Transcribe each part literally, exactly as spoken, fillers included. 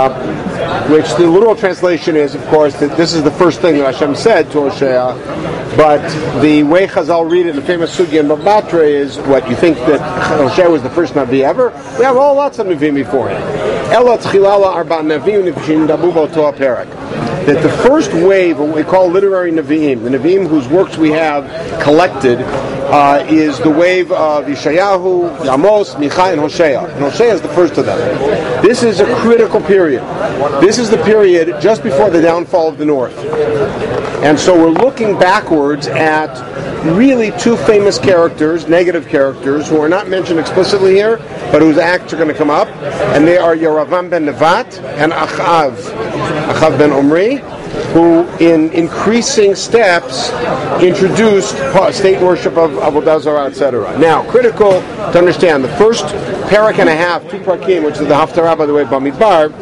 uh, which the literal translation is, of course, that this is the first thing that Hashem said to Hosea. But the way Chazal read it, the famous Sugya and Baba Batra, is what you think that Hosea was the first Navi ever. We have all lots of Navim before him. Ela Tchilala Arba Navim Nivshin Dabubo Toa Perak. That the first wave of what we call literary Nevi'im, the Nevi'im whose works we have collected, uh, is the wave of Yeshayahu, Amos, Micha, and Hosea. And Hosea is the first of them. This is a critical period. This is the period just before the downfall of the North. And so we're looking backwards at really two famous characters, negative characters, who are not mentioned explicitly here, but whose acts are going to come up. And they are Yeravam ben Nevat and Achav, Achav ben Omri, who in increasing steps introduced state worship of Avodah Zarah, et cetera. Now, critical to understand, the first parak and a half, two parakim, which is the Haftarah, by the way, Bamidbar,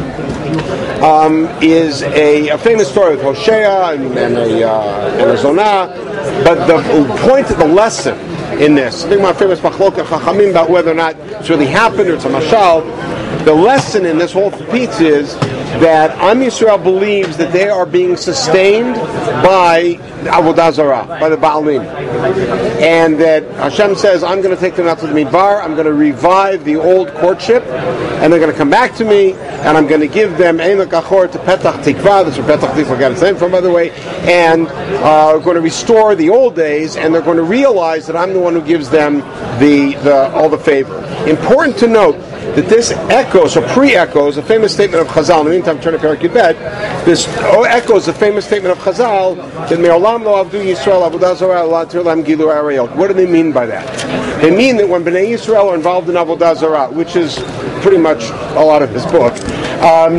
um, is a, a famous story with Hosea and, and, a, uh, and a Zonah, but the point of the lesson in this, I think my famous Machlok Chachamim about whether or not it's really happened or it's a mashal, the lesson in this whole piece is that Am Yisrael believes that they are being sustained by Avodah Zarah, by the Baalim. And that Hashem says, I'm going to take them out to the Midbar, I'm going to revive the old courtship, and they're going to come back to me, and I'm going to give them Ein L'Kachor to Petach Tikva, that's where Petach Tikva got its name from, by the way, and uh, going to restore the old days, and they're going to realize that I'm the one who gives them the, the all the favor. Important to note that this echoes, or pre-echoes, a famous statement of Chazal. In the meantime, turn to Perek Yudbet. This echoes a famous statement of Chazal that Me'olam lo avdu Yisrael Avodah Zarah la tirlam gilu arayot. What do they mean by that? They mean that when Bnei Yisrael are involved in Avodah Zarah, which is pretty much a lot of his book, um,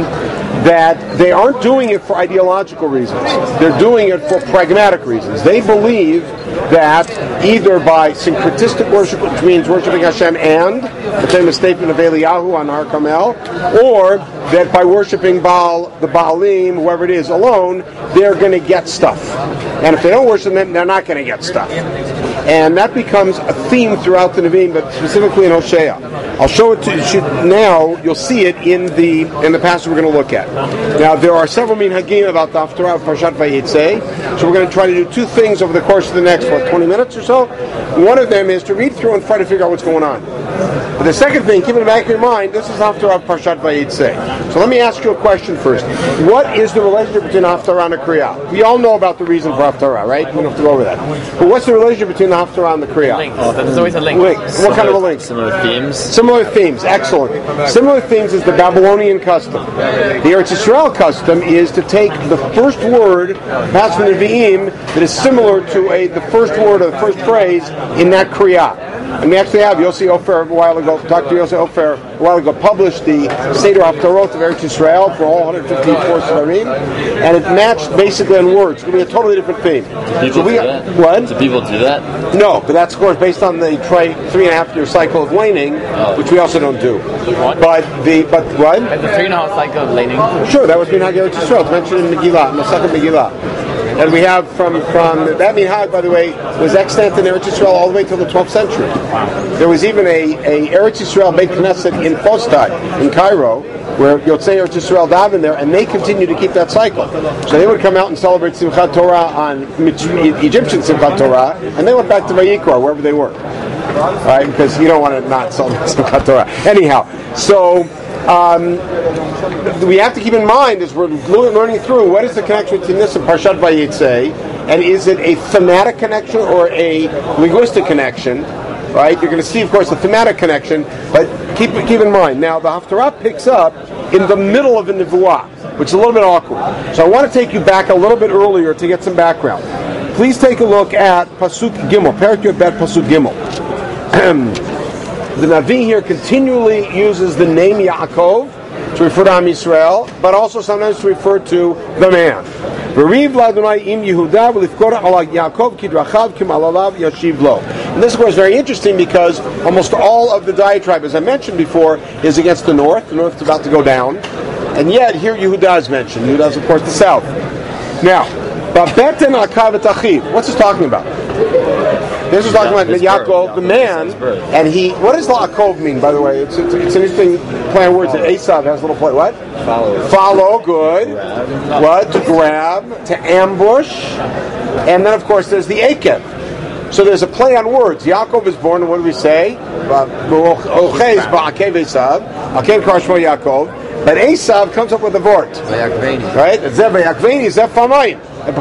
that they aren't doing it for ideological reasons. They're doing it for pragmatic reasons. They believe that either by syncretistic worship, which means worshiping Hashem and the famous statement of Eliyahu on Har Carmel, or that by worshiping Baal, the Baalim, whoever it is, alone, they're going to get stuff. And if they don't worship them, they're not going to get stuff. And that becomes a theme throughout the Nevi'im, but specifically in Hosea. I'll show it to you now. You'll see it in the in the passage we're going to look at. Now, there are several minhagim about the Haftarah of Parshat Vayetzeh, so we're going to try to do two things over the course of the next, what, twenty minutes or so. One of them is to read through and try to figure out what's going on. But the second thing, keep in the back of your mind, this is Haftarah of Parshat Vayetzeh. So let me ask you a question first. What is the relationship between Haftarah and the Kriyah? We all know about the reason for Haftarah, right? We don't have to go over that. But what's the relationship between the Haftarah and the Kriyah? Link. Oh, there's always a link. link. What Similar, kind of a link? Similar themes. Similar themes, excellent. Similar themes is the Babylonian custom. The Eretz Yisrael custom is to take the first word, passed from the Nevi'im, that is similar to a the first word or the first phrase in that Kriyah. And we actually have Yossi Ofer a while ago, Doctor Yossi Ofer a while ago, published the Seder Haftarot of Eretz Yisrael for all one hundred fifty-four Sefarim, and it matched basically in words. It's going to be a totally different theme. Do people so we, do that? What? Do people do that? No, but that's of course based on the tri- three and a half year cycle of laning, oh. which we also don't do. What? But the but what? And the three and a half cycle of laning? Sure, that was Minhag Eretz Yisrael. It's mentioned in Megillah, in the second Megillah. And we have from, from that Minhag, by the way, was extant in Eretz Yisrael all the way till the twelfth century. There was even a, a Eretz Yisrael Beit Knesset in Fostai, in Cairo, where Yotzei Eretz Yisrael daven there, and they continue to keep that cycle. So they would come out and celebrate Simchat Torah on Egyptian Simchat Torah, and they went back to Vayikra, wherever they were. Right? Because you don't want to not celebrate Simchat Torah. Anyhow, so um, we have to keep in mind as we're learning through what is the connection between this and Parshat Vayetzeh, and is it a thematic connection or a linguistic connection? Right? You're going to see, of course, the thematic connection, but keep keep in mind. Now, the Haftarah picks up in the middle of a Nevuah, which is a little bit awkward. So I want to take you back a little bit earlier to get some background. Please take a look at Pasuk Gimel, Perek Yudbet Pasuk Gimel. The Navi here continually uses the name Yaakov to refer to Am Yisrael, but also sometimes to refer to the man. And this, of course, is very interesting because almost all of the diatribe, as I mentioned before, is against the north. The north is about to go down. And yet, here Yehudah is mentioned. Yehudah is, of course, the south. Now, what's this talking about? This is talking about His Yaakov, birth. the Yaakov, man, his birth. and he. What does Laakov mean, by the way? It's, it's, it's an interesting play on words that Esav has a little play. What? Follow. Follow, good. What? To grab, to ambush, and then of course there's the Akev. So there's a play on words. Yaakov is born, and what do we say? Ochez ba'akev Esav, aken karshmo Yaakov. But Esav comes up with a vort. Right? Zev vayakveni, zev famayim.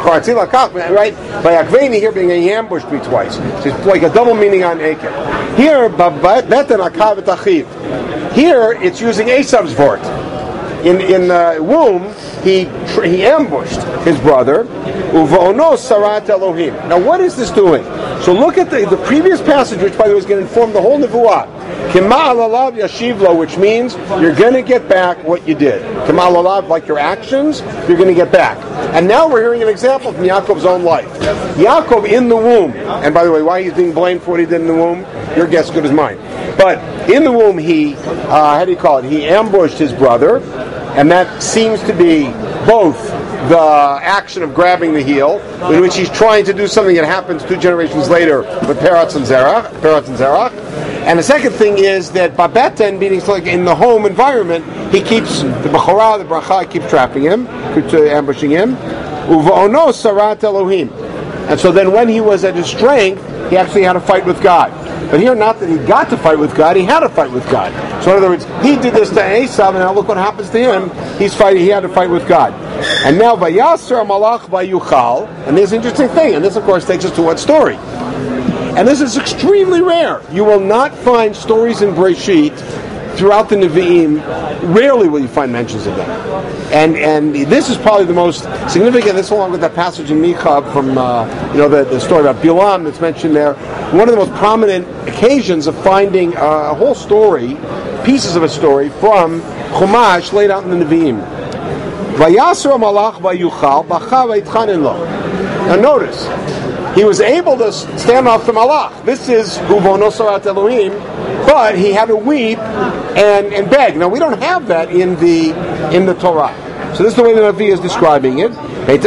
Right? Vayakveni here being he ambushed me twice. So it's like a double meaning on Akev. Here, betan akav et achiv. Here it's using Esav's vort. In in uh, womb, he he ambushed his brother. Uvono sarat Elohim. Now, what is this doing? So look at the, the previous passage, which by the way is going to inform the whole nevuah. Kimal alav yashivlo, which means you're going to get back what you did. Kimal alav, like your actions, you're going to get back. And now we're hearing an example from Yaakov's own life. Yaakov in the womb, and by the way, why he's being blamed for what he did in the womb, your guess good as mine. But in the womb, he uh, how do you call it? He ambushed his brother. And that seems to be both the action of grabbing the heel, in which he's trying to do something that happens two generations later with Peretz and Zerach, Peretz and Zerach. And the second thing is that Babeten, meaning like in the home environment, he keeps the Bechorah, the Bracha, keeps trapping him, keeps uh, ambushing him. Uvono sarat Elohim. And so then when he was at his strength, he actually had to fight with God. But here, not that he got to fight with God, he had to fight with God. So in other words, he did this to Esav, and now look what happens to him. He's fighting, he had to fight with God. And now, Vayaser Malach Vayuchal, and there's an interesting thing, and this of course takes us to what story? And this is extremely rare. You will not find stories in Breshit throughout the Nevi'im. Rarely will you find mentions of them. And and this is probably the most significant, this along with that passage in Micha from, uh, you know, the, the story about Bilam that's mentioned there. One of the most prominent occasions of finding uh, a whole story, pieces of a story, from Chumash laid out in the Nevi'im. Vayaser malach vayuchal bacha vayitchanin lo. Now notice, he was able to stand off the malach. This is uvono sarat Elohim, but he had to weep and, and beg. Now we don't have that in the in the Torah. So this is the way the Navi is describing it. But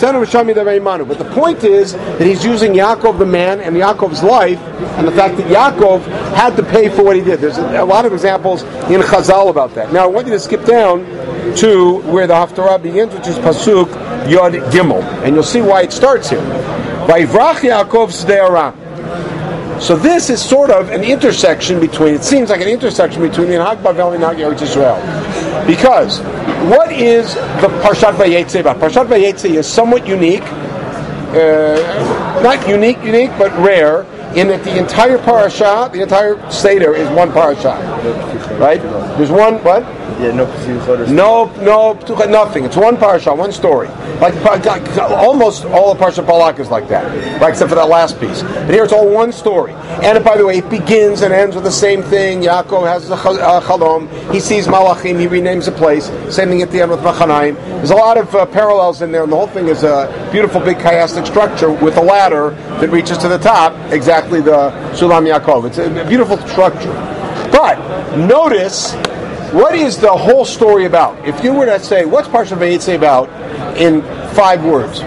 the point is that he's using Yaakov the man and Yaakov's life, and the fact that Yaakov had to pay for what he did. There's a, a lot of examples in Chazal about that. Now I want you to skip down to where the Haftarah begins, which is Pasuk Yod Gimel, and you'll see why it starts here. Vayivrach Yaakov Sdei Aram. So this is sort of an intersection between, it seems like an intersection between the Minhag Bavel and Minhag Eretz Yisrael. Because what is the Parshat Vayetze about? Parshat Vayetze is somewhat unique, uh, not unique, unique, but rare, in that the entire parasha, the entire Seder is one parasha. Right? There's one, what? Yeah, no Psuchot. No, no, nothing. It's one parasha, one story. Like, like almost all of Parshat Balak is like that, right? Except for that last piece. But here it's all one story. And by the way, it begins and ends with the same thing. Yaakov has the Chalom. He sees Malachim. He renames a place. Same thing at the end with Machanaim. There's a lot of uh, parallels in there, and the whole thing is a beautiful big chiastic structure with a ladder that reaches to the top. Exactly the Sulam Yaakov. It's a beautiful structure. But notice, what is the whole story about? If you were to say, what's Parshat Vayetze about in five words?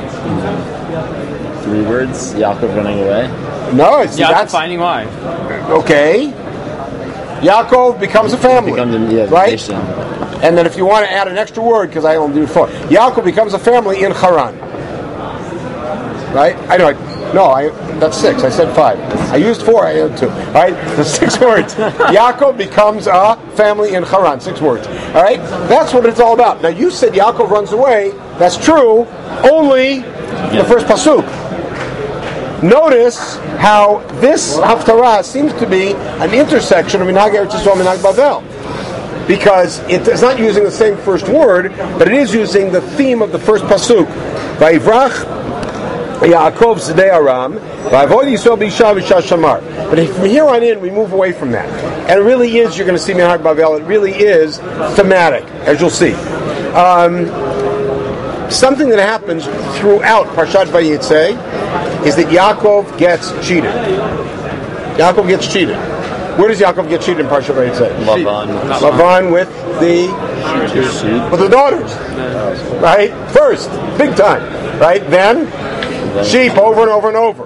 Three words. Yaakov running away. No, it's Yaakov that's finding wife. okay. Yaakov becomes a family, Becomes a, yeah, right? nation. And then if you want to add an extra word, because I only do four, Yaakov becomes a family in Haran. Right? I know. I, no, I that's six. I said five. I used four. I had two. All right, the six words. Yaakov becomes a family in Haran. Six words. All right, that's what it's all about. Now you said Yaakov runs away. That's true. Only yeah. the first pasuk. Notice how this haftarah seems to be an intersection of Minhag Eretz Yisrael and Minhag Bavel, because it is not using the same first word, but it is using the theme of the first pasuk. Vayivrach Yaakov Sdei Aram, Vayavod Yisrael B'Isha V'Isha Shamar. But if from here on in we move away from that, and it really is, you're going to see Minhag Bavel. It really is thematic, as you'll see. Um, something that happens throughout Parshat Vayetze is that Yaakov gets cheated. Yaakov gets cheated. Where does Yaakov get cheated in Parshat Vayetze? Lavan. Lavan with the with the daughters, right? First, big time, right? Then sheep over and over and over.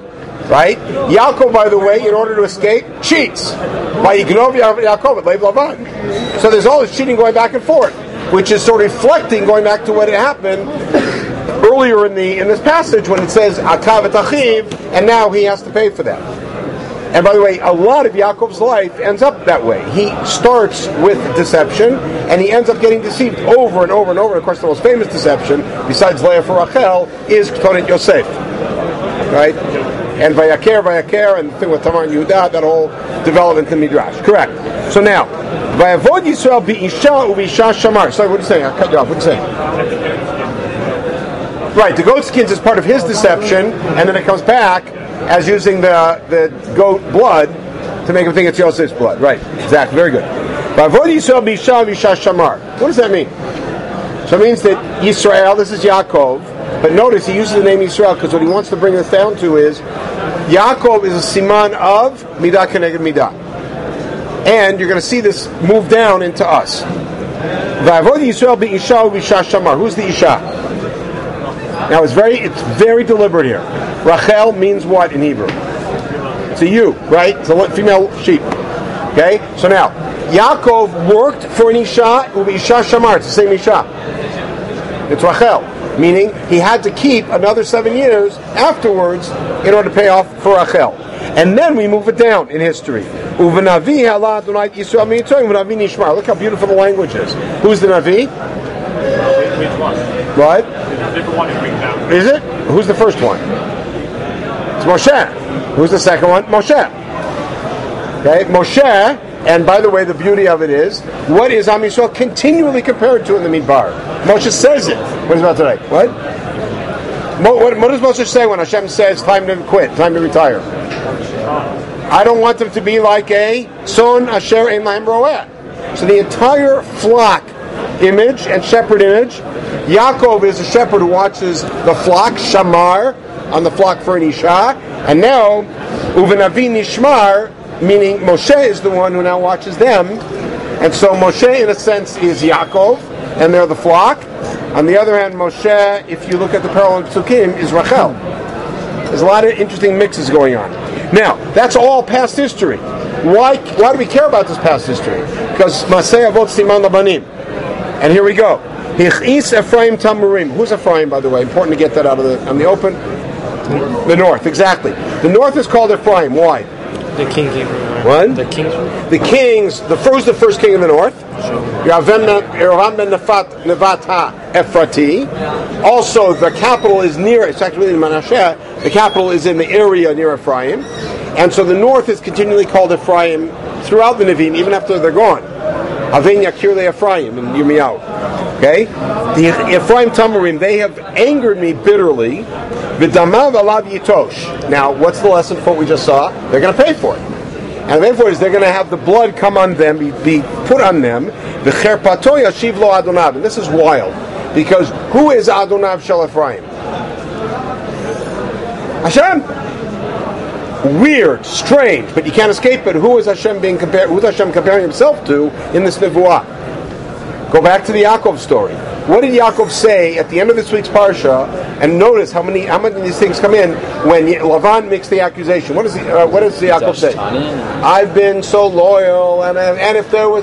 Right? Yaakov, by the way, in order to escape, cheats. Vayignov Yaakov, Lev Lavan. So there's all this cheating going back and forth, which is sort of reflecting, going back to what had happened earlier in the in this passage when it says Akav et Achiv, and now he has to pay for that. And by the way, a lot of Yaakov's life ends up that way. He starts with deception, and he ends up getting deceived over and over and over. And of course, the most famous deception, besides Leah for Rachel, is Ketonet Yosef. Right? And Vayaker, Vayaker, and the thing with Tamar and Yehuda, that whole development in Midrash. Correct. So now, Vayavod Yisrael bi'isha u'bi'isha shamar. Sorry, what are you saying? I cut you off. What are you saying? Right, the goat skins is part of his deception, and then it comes back as using the, the goat blood to make him think it's Yosef's blood. Right, exactly, very good. What does that mean? So it means that Yisrael, this is Yaakov, but notice he uses the name Yisrael because what he wants to bring us down to is Yaakov is a siman of Midah Keneged Midah. And you're going to see this move down into us. Who's the Isha? Now it's very it's very deliberate here. Rachel means what in Hebrew? It's a you, right? It's a female sheep. Okay? So now, Yaakov worked for an Isha, Ubi Isha Shamar, it's the same Isha. It's Rachel. Meaning he had to keep another seven years afterwards in order to pay off for Rachel. And then we move it down in history. Uvenavi Allah Adonai Yisrael Mitzrayim Uvenavi Nishmar. Look how beautiful the language is. Who's the Navi? What? Is it? Who's the first one? It's Moshe. Who's the second one? Moshe. Okay, Moshe, and by the way, the beauty of it is, what is Am Yisrael continually compared to in the Midbar? Moshe says it. What is about today? What? What, what does Moshe say when Hashem says, time to quit, time to retire? I don't want them to be like a son asher ein lahem roeh. So the entire flock image and shepherd image, Yaakov is a shepherd who watches the flock, Shamar, on the flock for an Isha, and now, Uvenavi Nishmar, meaning Moshe is the one who now watches them, and so Moshe, in a sense, is Yaakov, and they're the flock. On the other hand, Moshe, if you look at the parallel Psukim, is Rachel. There's a lot of interesting mixes going on. Now, that's all past history. Why, why do we care about this past history? Because Masei Avot Siman Labanim. And here we go. Hichis Ephraim Tamurim. Who's Ephraim, by the way? Important to get that out of the on the open. The north, exactly. The north is called Ephraim. Why? The king came from What? The kings. The kings. The first, the first king of the north. Yerovam ben Nevat Ha-Ephrati. Also, the capital is near. It's actually in Manasseh. The capital is in the area near Ephraim, and so the north is continually called Ephraim throughout the Nevi'im, even after they're gone. Avin Yakir le Ephraim in Yirmiyahu. Okay? The Ephraim Tamarim, they have angered me bitterly. V'damav alav yitosh. Now, what's the lesson for what we just saw? They're going to pay for it. And the pay for it is they're going to have the blood come on them, be, be put on them. V'cherpato yashiv lo Adonav. And this is wild. Because who is Adonav shel Ephraim? Hashem. Weird, strange, but you can't escape it. Who is Hashem being compared? Who is Hashem comparing himself to in this nevuah? Go back to the Yaakov story. What did Yaakov say at the end of this week's parsha? And notice how many how many of these things come in when Lavan makes the accusation. What does he, uh, what does the Yaakov say? I've been so loyal, and and if there was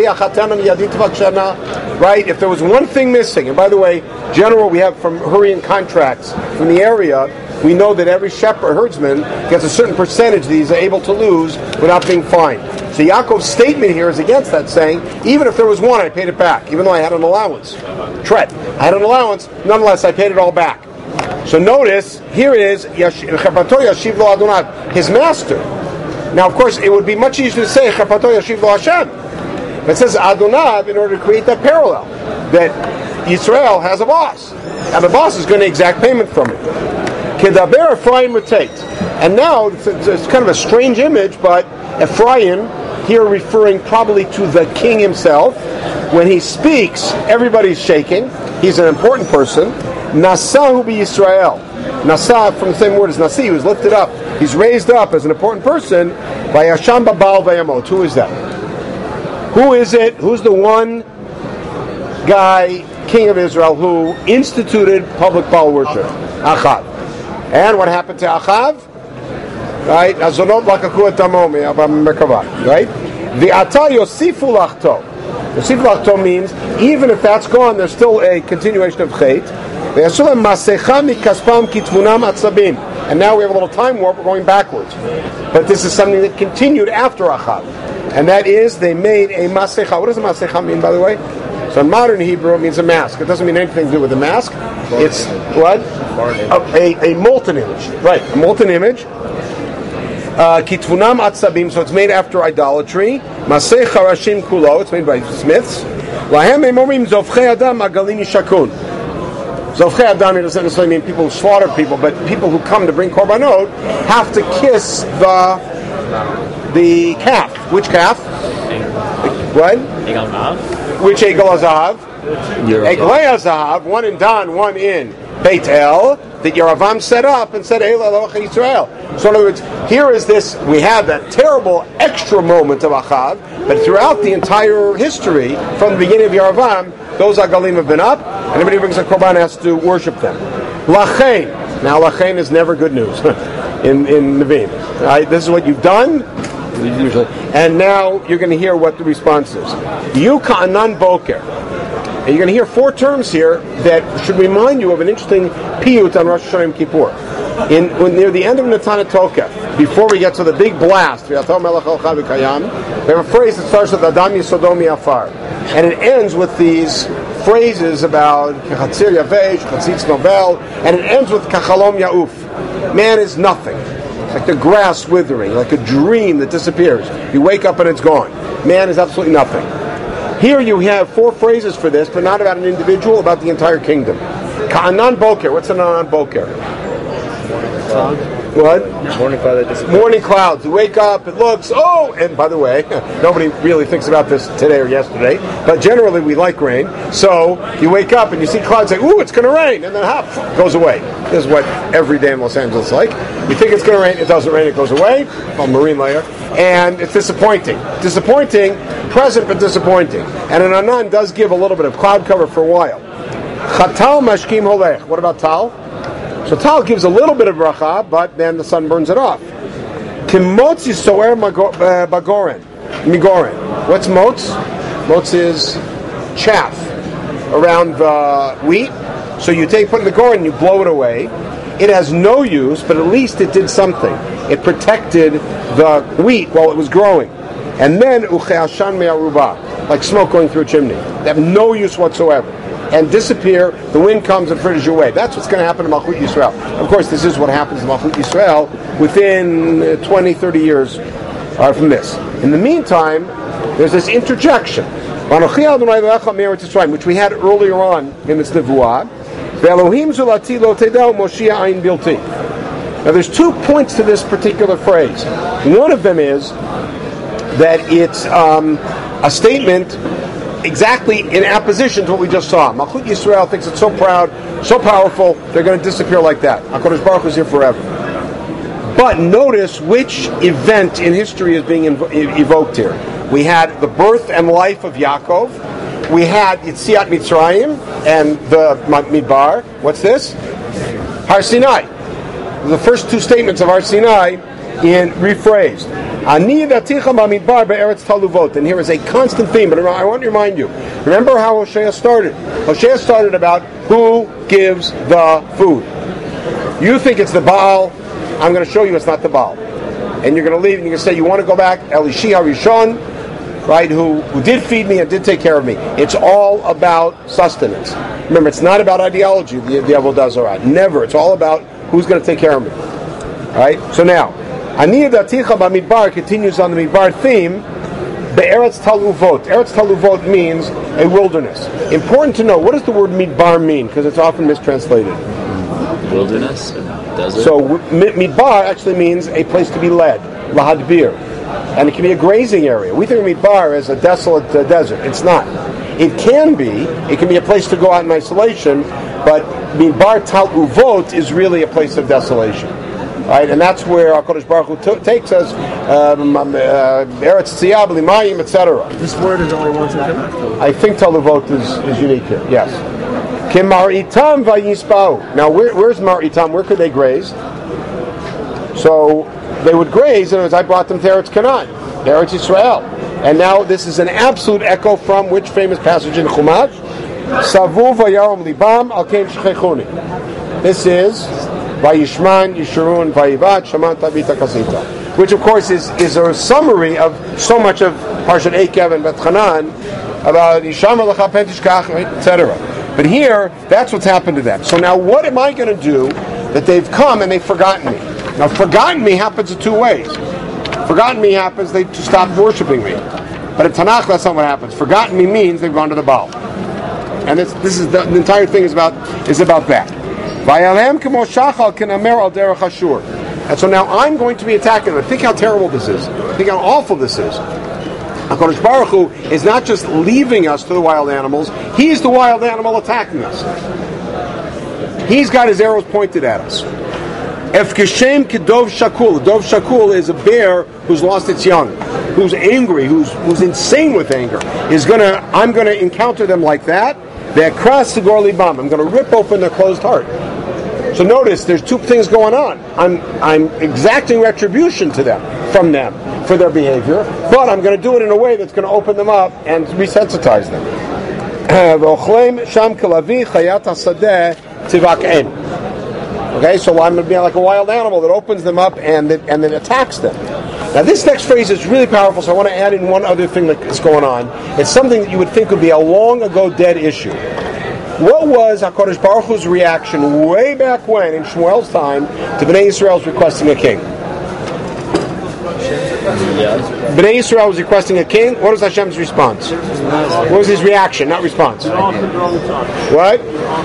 right, if there was one thing missing, and by the way, general we have from Hurrian contracts from the area. We know that every shepherd, herdsman, gets a certain percentage that he's able to lose without being fined. So Yaakov's statement here is against that, saying, even if there was one, I paid it back, even though I had an allowance. Tret. I had an allowance, nonetheless, I paid it all back. So notice, here is, his master. Now, of course, it would be much easier to say, Hashem. But it says Adonav in order to create that parallel, that Yisrael has a boss, and the boss is going to exact payment from it. Kedaber Ephraim rotate. And now, it's, it's kind of a strange image, but Ephraim, here referring probably to the king himself, when he speaks, everybody's shaking. He's an important person. Nasahu bi Yisrael. Nasa, from the same word as Nasi, he was lifted up. He's raised up as an important person by Yasham Babal Vayamot. Who is that? Who is it? Who's the one guy, king of Israel, who instituted public Baal worship? Achav. And what happened to Achav? Right? Azonot lakaku etamo me'merkava. Right? The ata yosifu lachto. Yosifu lachto means even if that's gone, there's still a continuation of chait. Ve'asulam masecha mikaspam kitvunam atzabim. And now we have a little time warp. We're going backwards. But this is something that continued after Achav. And that is, they made a masecha. What does a masecha mean, by the way? So in modern Hebrew, it means a mask. It doesn't mean anything to do with a mask. It's what? A, a, a molten image. Right, a molten image. Kitvunam atzabim, so it's made after idolatry. Masech harashim kulo, it's made by smiths. Lahem emorim zovchei adam agalini shakun. Zovchei adam doesn't necessarily mean people who slaughter people, but people who come to bring korbanot have to kiss the the calf. Which calf? What? Which Egel Hazahav? Eglei Hazahav, one in Dan, one in Beit El, that Yeravam set up and said, Eila Elohecha Yisrael. So in other words, here is this, we have that terrible extra moment of Achav, but throughout the entire history, from the beginning of Yeravam, those Agalim have been up, and anybody who brings a Korban has to worship them. Lachain. Now Lachain is never good news in, in Nevi'im. Right? This is what you've done, usually. And now you're going to hear what the response is. Yuka Anan Boker. And you're going to hear four terms here that should remind you of an interesting piyut on Rosh Hashanah Yom Kippur. In, when, near the end of Natana Toka, before we get to the big blast, we have a phrase that starts with Adam Yisodom Yafar. And it ends with these phrases about Chatzir Yavesh, Chatzitz Novel, and it ends with Kachalom Ya'uf. Man is nothing. Like the grass withering, like a dream that disappears. You wake up and it's gone. Man is absolutely nothing. Here you have four phrases for this, but not about an individual, about the entire kingdom. Ka'anan Boker. What's an Anan Boker? What? Morning cloud. Morning clouds. You wake up, it looks, oh, and by the way, nobody really thinks about this today or yesterday, but generally we like rain. So you wake up and you see clouds, say, ooh, it's going to rain, and then hop, goes away. This is what every day in Los Angeles is like. You think it's going to rain, it doesn't rain, it goes away, called marine layer, and it's disappointing. Disappointing, present but disappointing. And an Anan does give a little bit of cloud cover for a while. Chatal mashkim holech. What about tal? So tal gives a little bit of bracha, but then the sun burns it off. Kimotzi soer bagoren, migoren. What's motz? Motz is chaff around the wheat. So you take, put in the goren, you blow it away. It has no use, but at least it did something. It protected the wheat while it was growing. And then ucheashan me'aruba, like smoke going through a chimney. They have no use whatsoever. And disappear, the wind comes and fritters you away. That's what's going to happen to Malchut Yisrael. Of course, this is what happens to Malchut Yisrael within twenty, thirty years uh, from this. In the meantime, there's this interjection, which we had earlier on in this Nevuah. Now there's two points to this particular phrase. One of them is that it's um, a statement exactly in opposition to what we just saw. Malchut Yisrael thinks it's so proud, so powerful, they're going to disappear like that. HaKadosh Baruch Hu is here forever. But notice which event in history is being invo- evoked here. We had the birth and life of Yaakov. We had Yetziat Mitzrayim and the Midbar. What's this? Har Sinai. The first two statements of Har Sinai in rephrased. Ani daticha b'midbar be'eretz taluvot. And here is a constant theme, but I want to remind you. Remember how Hosea started. Hosea started about who gives the food. You think it's the Baal. I'm going to show you it's not the Baal. And you're going to leave and you're going to say, you want to go back? Elishi HaRishon, right, who, who did feed me and did take care of me. It's all about sustenance. Remember, it's not about ideology, the, the Avodah Zarah. Never. It's all about who's going to take care of me. All right? So now, Ani daticha b'midbar continues on the Midbar theme. Be'eretz taluvot. Eretz taluvot means a wilderness. Important to know, what does the word Midbar mean? Because it's often mistranslated. Wilderness? Desert? So Midbar actually means a place to be led. Lahadbir. And it can be a grazing area. We think of Midbar as a desolate uh, desert. It's not. It can be. It can be a place to go out in isolation. But Midbar taluvot is really a place of desolation. Right, and that's where HaKadosh Baruch Hu t- takes us, um, uh, Eretz Tziyab, Limayim, et cetera. This word is only once in Tanakh? I think Taluvot is, is unique here, yes. Kim Mar Itam Vayispau. Now, where, where's Mar Itam? Where could they graze? So, they would graze, and as I brought them to Eretz Canaan, to Eretz Yisrael. And now this is an absolute echo from which famous passage in Chumash? Savu v'yarom libam al kein shechechuni. This is Vayishman Yishurun Vayivat Shaman Tabita Kasita, which of course is, is a summary of so much of Parshat Eikev and Bet Chanan about Yisham Alecha Pentishkach, et cetera. But here, that's what's happened to them. So now what am I going to do that they've come and they've forgotten me? Now forgotten me happens in two ways. Forgotten me happens, they just stopped worshiping me. But in Tanakh, that's not what happens. Forgotten me means they've gone to the Baal. And this, this is the, the entire thing is about is about that. And so now I'm going to be attacking them. Think how terrible this is. Think how awful this is. HaKadosh Baruch Hu is not just leaving us to the wild animals, He's the wild animal attacking us. He's got His arrows pointed at us. Efkeshem kedov shakul. Dov shakul is a bear who's lost its young, who's angry, who's who's insane with anger. Is gonna I'm gonna encounter them like that. They're kras sigor libam. I'm gonna rip open their closed heart. So notice there's two things going on. I'm I'm exacting retribution to them from them for their behavior, but I'm going to do it in a way that's going to open them up and resensitize them. Okay, so I'm going to be like a wild animal that opens them up and that, and then attacks them. Now this next phrase is really powerful, so I want to add in one other thing that's going on. It's something that you would think would be a long ago dead issue. What was HaKadosh Baruch Hu's reaction way back when, in Shmuel's time, to Bnei Yisrael's requesting a king? Bnei Yisrael was requesting a king. What was Hashem's response? What was his reaction, not response? What?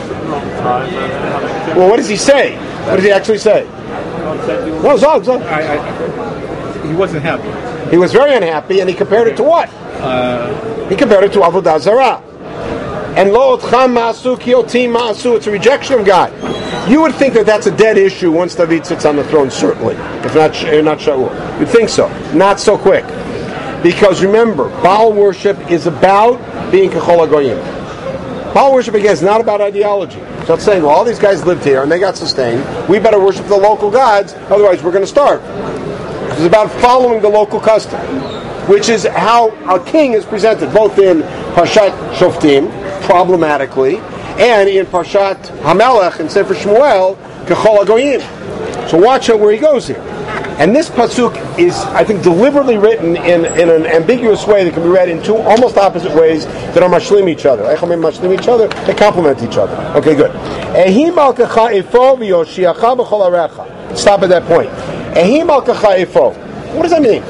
Well, what does he say? What does he actually say? No, Zog, Zog. I, I, he wasn't happy. He was very unhappy, and he compared it to what? Uh, he compared it to Avodah Zarah. And lo otcham ma'asu ki oti ma'asu. It's a rejection of God. You would think that that's a dead issue once David sits on the throne, certainly. If not, not Shaul. You'd think so. Not so quick. Because remember, Baal worship is about being kechol hagoyim. Baal worship, again, is not about ideology. It's not saying, well, all these guys lived here and they got sustained. We better worship the local gods, otherwise we're going to starve. It's about following the local custom, which is how a king is presented, both in Parshat Shoftim, problematically, and in Parshat Hamelech and Sefer Shmuel, Kechol HaGoyim. So watch out where he goes here. And this pasuk is, I think, deliberately written in, in an ambiguous way that can be read in two almost opposite ways that are mashlim each other. Echomim mashlim each other, they complement each other. Okay, good. Ehim al-kacha efo v'yoshiacha b'chol arecha. Stop at that point. Ehim al-kacha efo. What does that mean?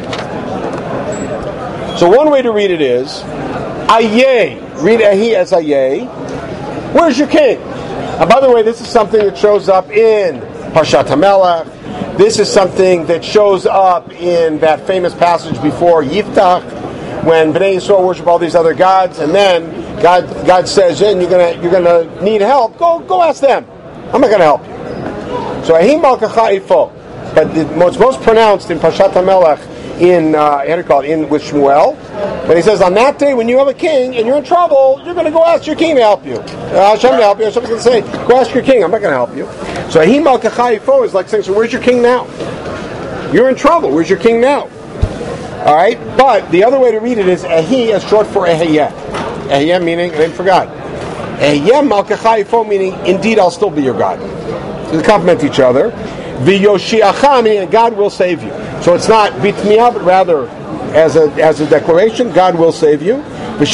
So one way to read it is, Ayeh. Read Ehi as Ayeh. Where's your king? And by the way, this is something that shows up in Parshat HaMelech. This is something that shows up in that famous passage before Yiftach, when Bnei Yisrael worship all these other gods, and then God God says, "In you're gonna you're gonna need help. Go go ask them. I'm not gonna help you." So Ehim Malkacha Ifo, but the most most pronounced in Parshat HaMelech in uh, how do you call it in with Shmuel. But he says, on that day when you have a king and you're in trouble, you're going to go ask your king to help you. Uh, Hashem to help you. Hashem's going to say, go ask your king. I'm not going to help you. So Ahim al-Kachai Fo is like saying, so where's your king now? You're in trouble. Where's your king now? All right? But the other way to read it is Ahi as short for Ehiyeh. Ehiyeh meaning, I forgot. Ehiyeh al-Kachai Fo meaning, indeed I'll still be your God. So they complement each other. V'yoshiacha meaning God will save you. So it's not bitmiyah, but rather as a as a declaration, God will save you. That's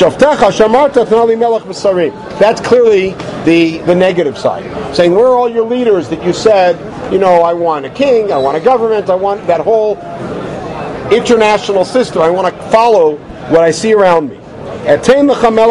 clearly the, the negative side. Saying, where are all your leaders that you said, you know, I want a king, I want a government, I want that whole international system, I want to follow what I see around me. And this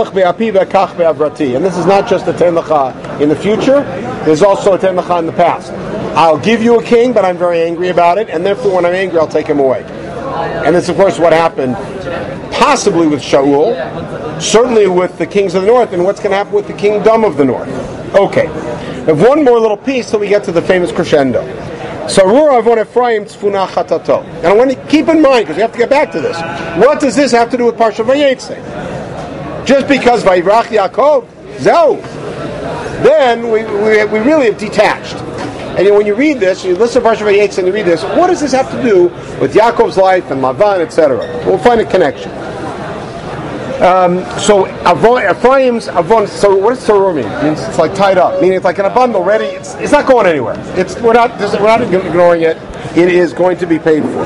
is not just a Tein Lecha in the future, there's also a Tein Lecha in the past. I'll give you a king, but I'm very angry about it, and therefore when I'm angry, I'll take him away. And this, of course, what happened possibly with Shaul, certainly with the kings of the north, and what's going to happen with the kingdom of the north. Okay. We have one more little piece till we get to the famous crescendo. Sarur avon Ephraim tzfuna chatato. And I want to keep in mind, because we have to get back to this, what does this have to do with Parshat Vayetze? Just because Vayivrach Yaakov, Zeu, then we, we, we really have detached. And you know, when you read this, you listen to Parshat Vayetz and you read this, what does this have to do with Yaakov's life and Lavan, et cetera? We'll find a connection. Um, so Avon, Ephraim's Avon. So what does Sarur mean? It means it's like tied up, meaning it's like in a bundle, ready. It's it's not going anywhere. It's we're not we're not ignoring it. It is going to be paid for.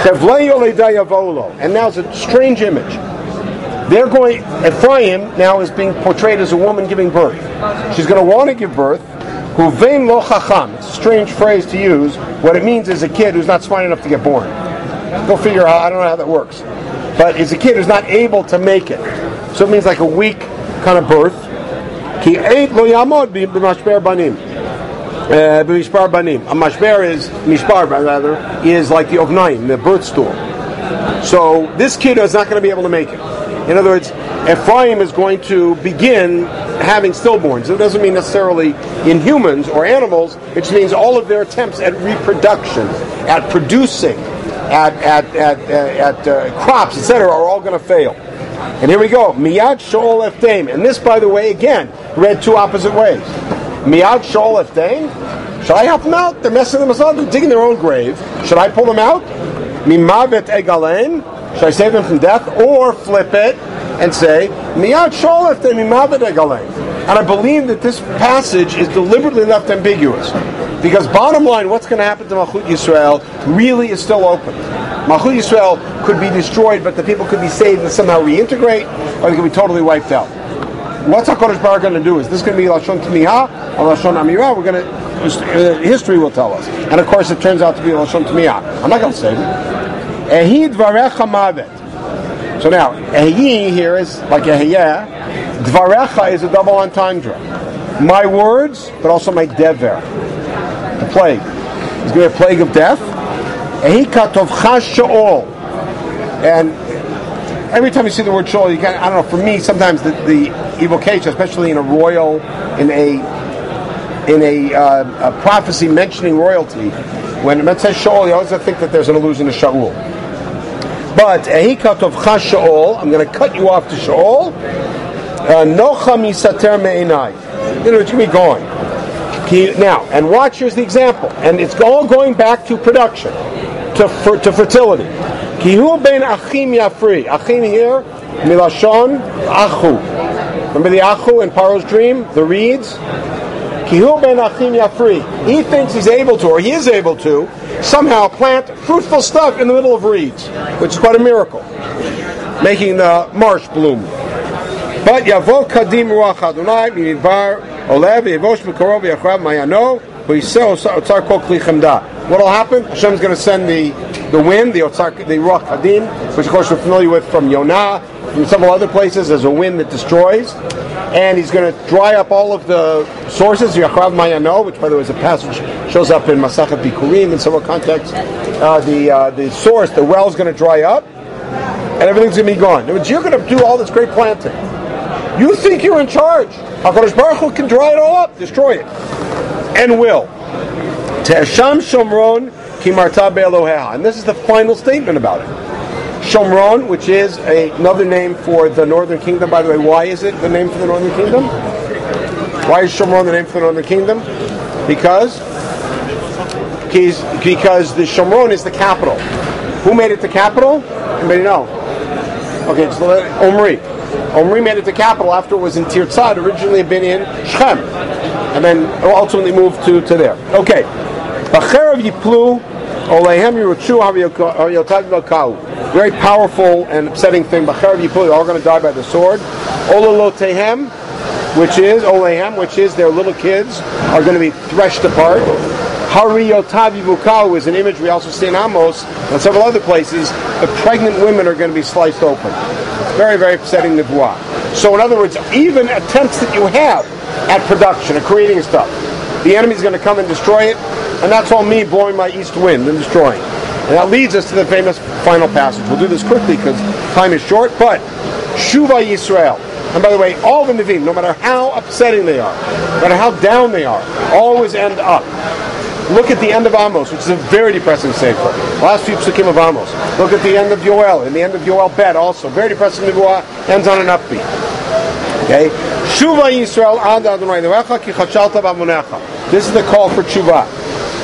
And now it's a strange image. They're going. Ephraim now is being portrayed as a woman giving birth. She's going to want to give birth. Huvein lo chacham. It's a strange phrase to use. What it means is a kid who's not smart enough to get born. Go figure out. I don't know how that works. But it's a kid who's not able to make it. So it means like a weak kind of birth. Ki eit lo yamod b'mashber banim. B'mishpar banim. A mashber is, mishpar rather, is like the ovnaim, the birth stool. So this kid is not going to be able to make it. In other words, Ephraim is going to begin having stillborns. It doesn't mean necessarily in humans or animals. It just means all of their attempts at reproduction, at producing, at at at at uh, crops, et cetera, are all going to fail. And here we go. Miyad Shaol Eftaim. And this, by the way, again, read two opposite ways. Miyad Shaol Eftaim. Should I help them out? They're messing themselves up. They're digging their own grave. Should I pull them out? Mimavet Egalen. Should I save them from death? Or flip it and say, Miyad Shaol Eftaim Mimavet Egalen. And I believe that this passage is deliberately left ambiguous. Because bottom line, what's going to happen to Malchut Yisrael really is still open. Malchut Yisrael could be destroyed, but the people could be saved and somehow reintegrate, or they could be totally wiped out. What's HaKadosh Baruch going to do? Is this going to be Lashon Tmiha or Lashon Amirah? We're going to, uh, history will tell us. And of course it turns out to be Lashon Tmiha. I'm not going to save it. Ehi dvarecha mavet. So now, Ehi here is like Ehiyah. Dvarecha is a double entendre. My words, but also my dever. The plague. It's going to be a plague of death. And every time you see the word Shaul, you can, I don't know, for me, sometimes the, the evocation, especially in a royal, in a in a, uh, a prophecy mentioning royalty, when it says Shaul, you always have to think that there's an allusion to Shaul. But Shaul, I'm going to cut you off to Shaul. Nocha misater me'enai. You know, it's going to be gone. Now, and watch, here's the example. And it's all going back to production, to fer, to fertility. Kihu ben achim yafri. Achim here, milashon achu. Remember the achu in Paro's dream? The reeds? Kihu ben achim yafri. He thinks he's able to, or he is able to, somehow plant fruitful stuff in the middle of reeds, which is quite a miracle. Making the marsh bloom. But yavo kadim ruach Adonai midbar olev yevosh mekorov yachrav mayano v'yiseh otzar kol kli chemda. What will happen? Hashem is going to send the the wind, the otzar, the ruach kadim, which of course we're familiar with from Yonah, from several other places. There's a wind that destroys, and he's going to dry up all of the sources. Yachrav mayano, which by the way is a passage shows up in Masachet Bikurim in several contexts. Uh, the uh, the source, the well is going to dry up, and everything's going to be gone. In other words, you're going to do all this great planting. You think you're in charge. HaKadosh Baruch Hu can dry it all up, destroy it. And will. Te'esham Shomron ki marta be'eloheha. And this is the final statement about it. Shomron, which is a, another name for the northern kingdom. By the way, why is it the name for the northern kingdom? Why is Shomron the name for the northern kingdom? Because because the Shomron is the capital. Who made it the capital? Anybody know? Okay, so Omri. Omri made it the capital after it was in Tirzad, originally had been in Shechem, and then ultimately moved to, to there. Okay. Very powerful and upsetting thing. They're all going to die by the sword. Ololotehem, which is Olehem, which is their little kids are going to be threshed apart. Hariyotav is an image we also see in Amos and several other places. The pregnant women are going to be sliced open. Very, very upsetting nevuah. So in other words, even attempts that you have at production, at creating stuff, the enemy's going to come and destroy it, and that's all me blowing my east wind and destroying. And that leads us to the famous final passage. We'll do this quickly because time is short, but Shuva Yisrael. And by the way, all the Nevi'im, no matter how upsetting they are, no matter how down they are, always end up. Look at the end of Amos, which is a very depressing sefer. Last few psukim of Amos. Look at the end of Yoel, and the end of Yoel Bet also. Very depressing nevuah, ends on an upbeat. Okay? Shuva Yisrael ad Adonai Elohecha ki chashalta b'amonecha. This is the call for tshuva.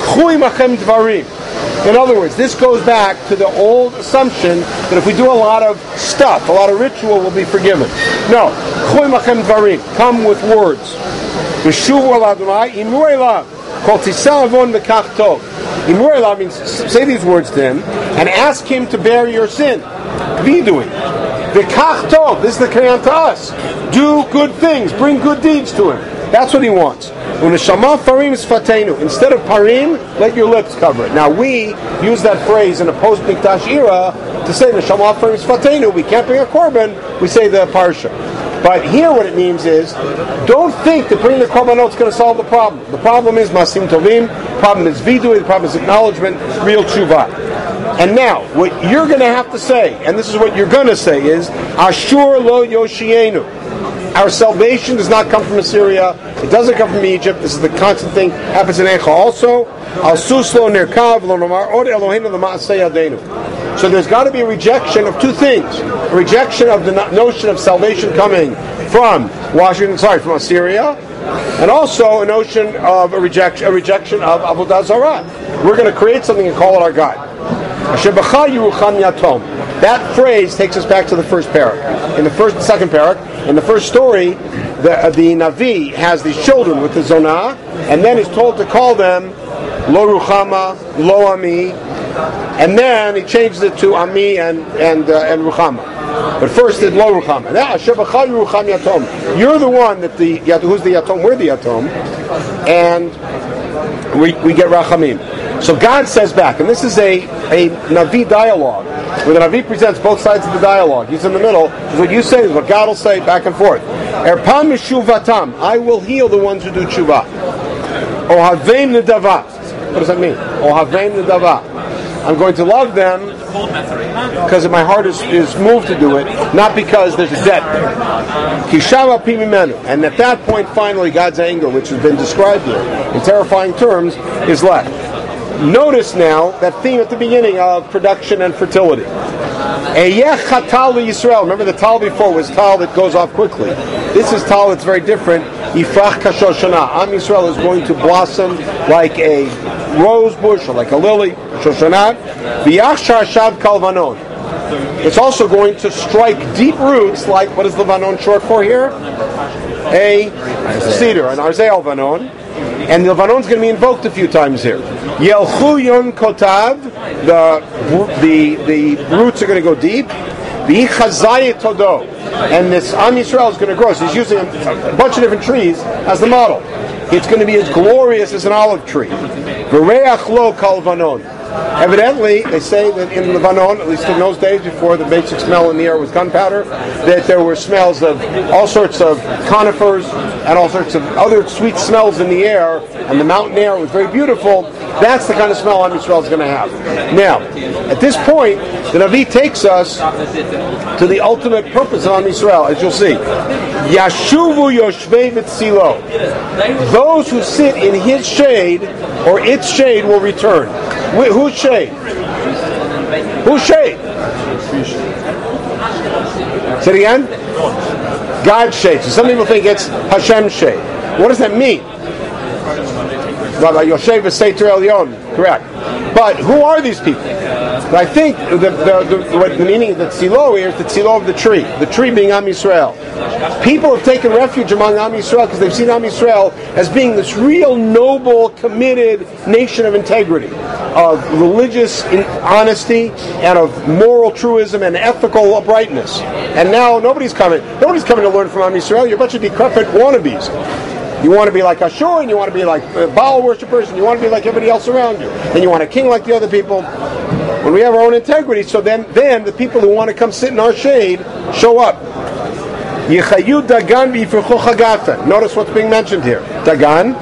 Chui machem dvarim. In other words, this goes back to the old assumption that if we do a lot of stuff, a lot of ritual, we'll be forgiven. No. Chui machem dvarim. Come with words. V'shuvu al Adonai imur elav. Kol tisel avon v'kach tov. Imur elav means say these words to him and ask him to bear your sin. V'doing. V'kach tov. This is the command to us. Do good things. Bring good deeds to him. That's what he wants. Uneshama farim sfatenu. Instead of parim, let your lips cover it. Now we use that phrase in a post-Mikdash era to say Neshama farim sfatenu. We can't bring a korban. We say the parsha. But here what it means is, don't think that bringing the korbanot is going to solve the problem. The problem is masim tovim. The problem is vidui. The problem is acknowledgement. Real tshuva. And now, what you're going to have to say, and this is what you're going to say, is Ashur lo yoshienu. Our salvation does not come from Assyria. It doesn't come from Egypt. This is the constant thing. Happens in Eicha also. Al suslo nirkav lo nomar od Eloheinu l'maaseh yadeinu. So there's got to be a rejection of two things: a rejection of the notion of salvation coming from Washington, sorry, from Assyria, and also a notion of a rejection, a rejection of avodah zarah. We're going to create something and call it our God. That phrase takes us back to the first parak. In the first, second parak, in the first story, the uh, the Navi has these children with the Zonah, and then is told to call them Lo Ruchama, Lo Ami, and then he changes it to Ami and and uh, and Ruchama. But first it's Lo Ruchama. You're the one that the who's the Yatom? We're the Yatom, and we we get Rachamim. So God says back, and this is a, a Navi dialogue, where the Navi presents both sides of the dialogue. He's in the middle. This is what you say, this is what God will say, back and forth. Erpam mishuvatam, I will heal the ones who do tshuva. Ohaveim nedava. What does that mean? Ohaveim nedava. I'm going to love them because my heart is, is moved to do it, not because there's a debt there. Kishava pimimenu. And at that point, finally, God's anger, which has been described here in terrifying terms, is left. Notice now that theme at the beginning of production and fertility. Eyech hatal Yisrael. Remember the tal before was tal that goes off quickly. This is tal that's very different. Yifrach kashoshana. Am Yisrael is going to blossom like a rose bush or like a lily. Shoshanat. V'yachshar shav kalvanon. It's also going to strike deep roots like, what is Levanon short for here? A cedar, an arzeal vanon. And the Levanon's going to be invoked a few times here. Yelchu yon kotav, the the the roots are going to go deep. V'chazayit todo, and this Am Yisrael is going to grow. So he's using a, a bunch of different trees as the model. It's going to be as glorious as an olive tree. V'reach lo kal vanon. Evidently, they say that in Lebanon, at least in those days before the basic smell in the air was gunpowder, that there were smells of all sorts of conifers and all sorts of other sweet smells in the air, and the mountain air was very beautiful. That's the kind of smell Am Yisrael is going to have. Now, at this point, the Navi takes us to the ultimate purpose of Am Yisrael, as you'll see. Yashuvu yoshvei v'tzilo. Those who sit in his shade, or its shade, will return. Wh- whose shade? Whose shade? Say it again? God's shade. So some people think it's Hashem's shade. What does that mean? Yoshev Seiter Elyon, correct. But who are these people? I think the, the, the, what the meaning of the tzilo here is the tzilo of the tree, the tree being Am Yisrael. People have taken refuge among Am Yisrael because they've seen Am Yisrael as being this real noble, committed nation of integrity, of religious honesty, and of moral truism and ethical uprightness. And now nobody's coming. Nobody's coming to learn from Am Yisrael. You're a bunch of decrepit wannabes. You want to be like Ashur, and you want to be like Baal worshippers, and you want to be like everybody else around you. Then you want a king like the other people. When we have our own integrity, so then, then the people who want to come sit in our shade show up. Yechayu dagan v'yifrechu chagafen. Notice what's being mentioned here. Dagan,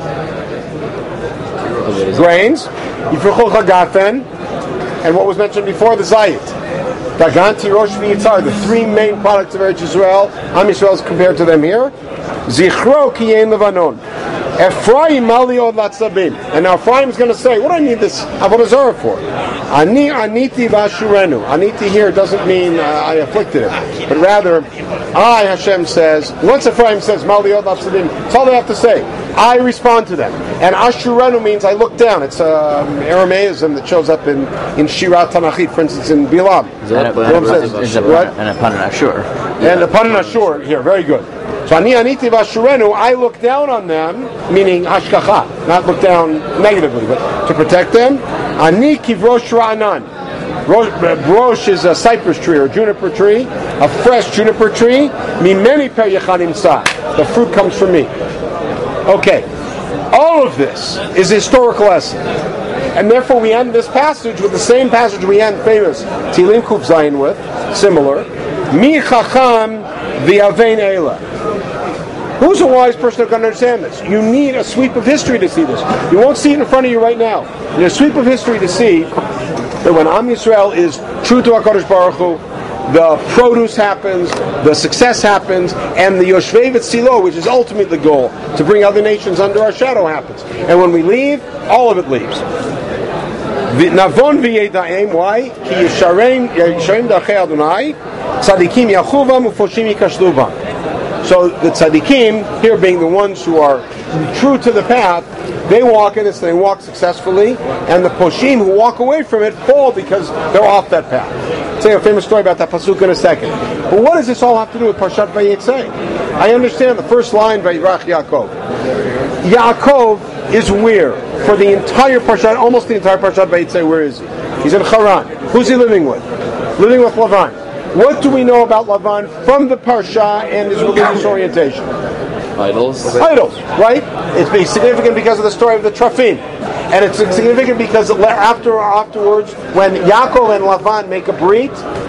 grains, yifrechu chagafen, and what was mentioned before, the zayit. Dagan, tirosh, v'yitzar, the three main products of Eretz Yisrael. Am Yisrael is compared to them here. Zichro kiyein levanon. Ephraim mali od latzabim. And now Ephraim's going to say, what do I need this avodah zarah for? Ani aniti v'ashurenu. Aniti here doesn't mean uh, I afflicted him, but rather, I, Hashem says, once Ephraim says mali od latzabim, that's all they have to say. I respond to them. And ashurenu means I look down. It's uh, Aramaism that shows up in, in Shira Tanachit, for instance, in Bilam. And upon an Ashur. And upon an Ashur, here, very good. So ani aniti v'ashurenu, I look down on them, meaning hashkacha, not look down negatively, but to protect them. Ani kivrosh ra'anan. Brosh is a cypress tree or juniper tree, a fresh juniper tree. Mimeni per yechanim sa. The fruit comes from me. Okay, all of this is a historical lesson, and therefore we end this passage with the same passage we end famous Tilim Kuf Zayin with, similar. Mi chacham v'yavein eila. Who's a wise person who can understand this? You need a sweep of history to see this. You won't see it in front of you right now. You need a sweep of history to see that when Am Yisrael is true to HaKadosh Baruch Hu, the produce happens, the success happens, and the Yoshvei V'Tzilo, which is ultimately the goal, to bring other nations under our shadow, happens. And when we leave, all of it leaves. Navon v'yedaim, why? Ki yisharem da'achei Adonai, tzadikim yachuvam ufoshim yikashluvam. So the tzadikim, here being the ones who are true to the path, they walk in this, they walk successfully, and the poshim who walk away from it fall because they're off that path. I'll say a famous story about that pasuk in a second. But what does this all have to do with Parshat Vayetzei? I understand the first line, Vayirach Yaakov. Yaakov is where? For the entire Parshat, almost the entire Parshat Vayetzei, where is he? He's in Haran. Who's he living with? Living with Lavan. What do we know about Lavan from the Parsha and his religious orientation? Idols. Idols, right? It's significant because of the story of the Trafim. And it's significant because after afterwards, when Yaakov and Lavan make a brit,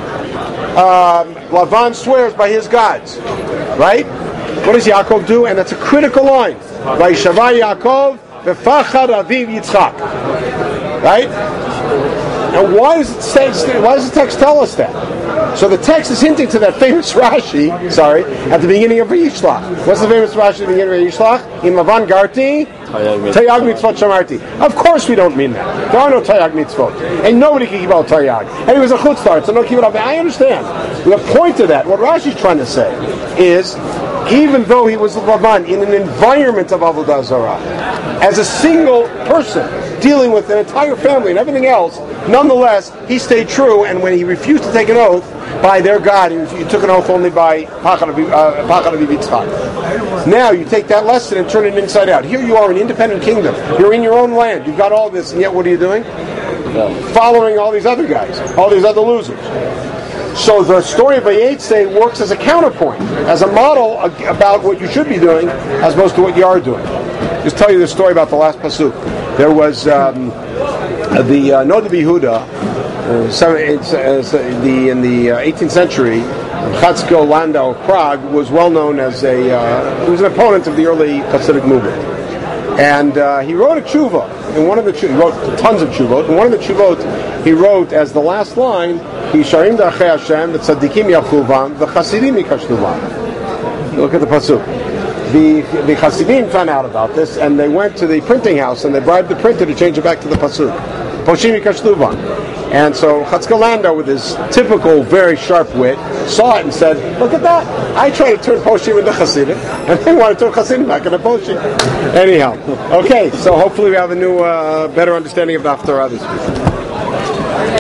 um, Lavan swears by his gods. Right? What does Yaakov do? And that's a critical line. Vayishava Yaakov v'fachad aviv Yitzchak. Right? Now why does it say, why does the text tell us that? So the text is hinting to that famous Rashi, sorry, at the beginning of Vayishlach. What's the famous Rashi at the beginning of Vayishlach? In Lavan Garti, Tayag Mitzvot Shamarti. Of course we don't mean that. There are no Tayag Mitzvot. And nobody can keep out Tayag. And he was a chutzpah, so no keep it up. I understand. The point of that, what Rashi's trying to say, is even though he was Lavan in an environment of Avodah Zarah, as a single person, dealing with an entire family and everything else, nonetheless, he stayed true, and when he refused to take an oath by their God, he, he took an oath only by Pachad Aviv Yitzchak. Now, you take that lesson and turn it inside out. Here you are, an independent kingdom. You're in your own land. You've got all this, and yet what are you doing? Following all these other guys, all these other losers. So the story of Vayetzei works as a counterpoint, as a model about what you should be doing, as opposed to what you are doing. Just tell you the story about the last pasuk. There was um, the uh, Noda B'Yehuda, uh, so it's, uh, the in the uh, eighteenth century. Chatzkel Landau of Prague was well known as a uh, he was an opponent of the early Hasidic movement, and uh, he wrote a tshuva. In one of the he wrote tons of tshuvot. In one of the tshuvot, he wrote as the last line, "Yisharim da'achei Hashem, the tzaddikim yachuvam, the chasidim yikashluvam." Look at the pasuk. The the Hasidim found out about this, and they went to the printing house and they bribed the printer to change it back to the pasuk. Poshim yikashluvam. And so Chatzkel Landau, with his typical very sharp wit, saw it and said, "Look at that! I tried to turn Poshim into Hasidim, and they want to turn Hasidim back into Poshim." Anyhow, okay. So hopefully we have a new, uh, better understanding of the Haftarah this week.